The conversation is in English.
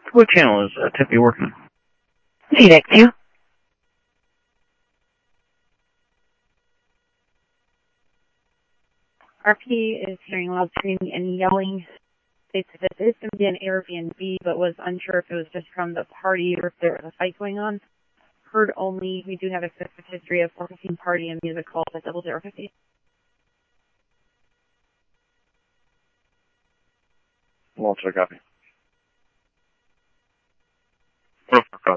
What channel is Tippy working on? CX2. RP is hearing loud screaming and yelling. States that this is going to be an Airbnb, but was unsure if it was just from the party or if there was a fight going on. Heard only, we do have a specific history of 415 party and music calls at 0050. Walter, copy.